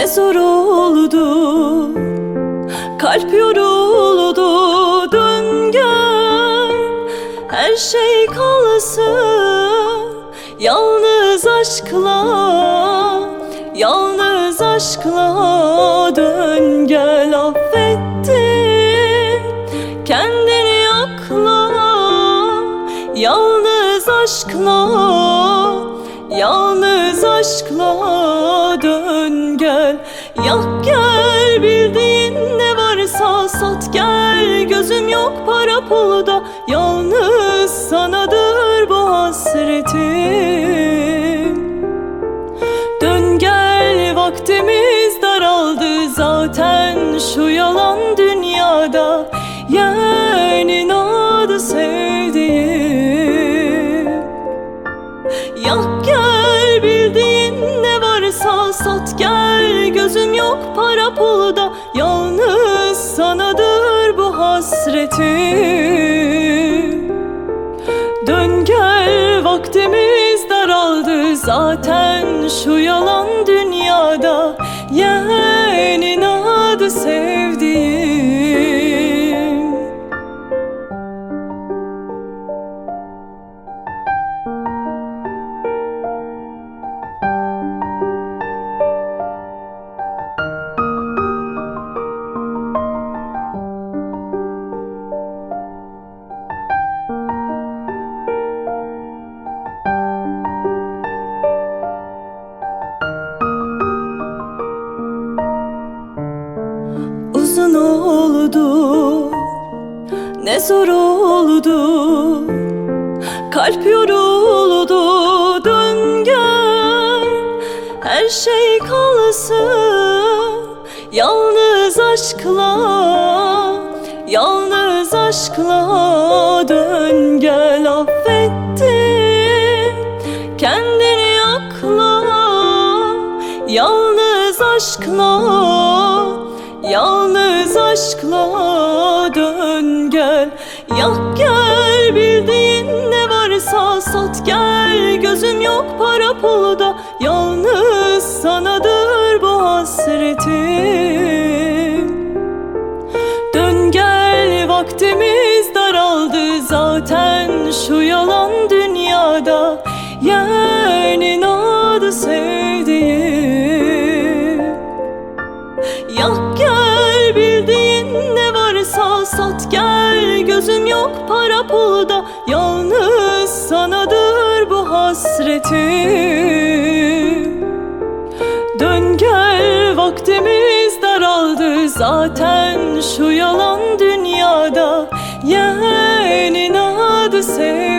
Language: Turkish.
Ne zor oldu, kalp yoruldu. Dön gel, her şey kalsın yalnız aşkla, yalnız aşkla. Dön gel, affettim kendini akla, yalnız aşkla, yalnız aşkla. Dön gel, yak gel, bildiğin ne varsa sat gel. Gözüm yok para pulda, yalnız sanadır bu hasretim. Dön gel, vaktimiz daraldı zaten şu yalan dünyada. Yeğenin adı sevdiğim. Yak gel, bildiğin ne varsa sat gel. Gözüm yok para pulda, yalnız sanadır bu hasretim. Dön gel, vaktimiz daraldı zaten şu yalan dünyada. Yeğenin adı sevdiğim. Uzun oldu, ne zor oldu, kalp yoruldu. Dön gel, her şey kalsın yalnız aşkla, yalnız aşkla. Dön gel, affettim kendini akla, yalnız aşkla, yalnız aşkla. Dön gel, yak gel, bildiğin ne varsa sat gel. Gözüm yok para pulda, yalnız sanadır bu hasretim. Dön gel, vaktimiz daraldı zaten şu yalan dünyada. Yeğenin adı sevdiğim. Yak gel, bildiğin ne varsa sat gel. Gözüm yok para pulda, yalnız sanadır bu hasretim. Dön gel, vaktimiz daraldı zaten şu yalan dünyada. Yeğenin adı sevdiğim.